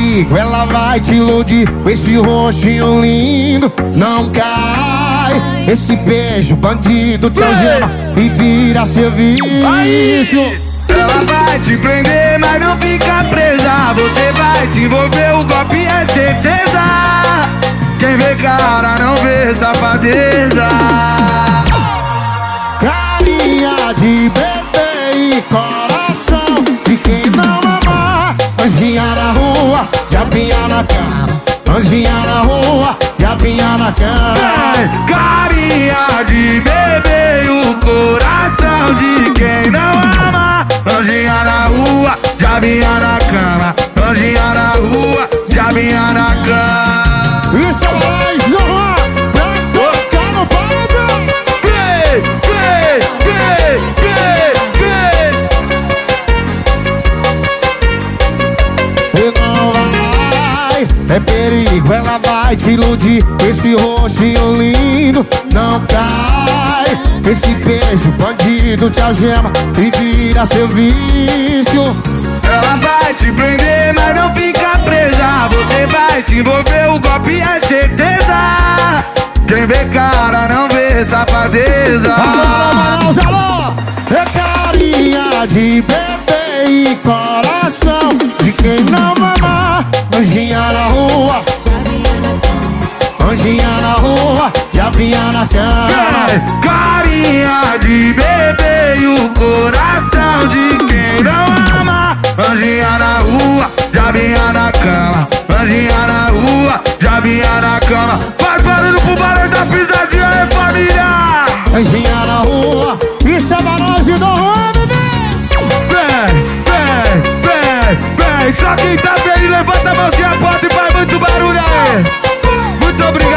perigo, ela vai te iludir com esse rostinho lindo. Não cai, esse beijo bandido te algema e vira serviço. Ela vai te prender, mas não fica presa. Você vai se envolver, o golpe é certeza. Quem vê cara não vê safadeza. Carinha de bebê e coração de quem não ama. Anjinha na rua, diabinha na cama. Anjinha na rua, diabinha na cama. Carinha de bebê e o coração de quem não ama. Anjinha na rua, diabinha na cama. Anjinha na rua, diabinha na cama. Isso é mais uma pra tocar no paredão. E não vai, é perigo, ela vai te iludir com esse rostinho lindo. Não cai, esse beijo bandido te algema e vira seu vício. Ela vai te prender, mas não fica presa. Você vai se envolver, o golpe é certeza. Quem vê cara não vê safadeza. Alô, Manaus, alô! É carinha de bebê e coração de quem não ama. Anjinha na rua, anjinha na rua, diabinha na cama. Carinha de bebê e o coração de quem não ama. Anjinha na rua, diabinha na cama. Anjinha na rua, diabinha na cama. Vai barulho pro barulho da pisadinha, é família. Anjinha na rua, isso é Manaus e do Ramo, Vem, só quem tá feliz levanta a mãozinha, pode e faz muito barulho aí. Muito obrigado.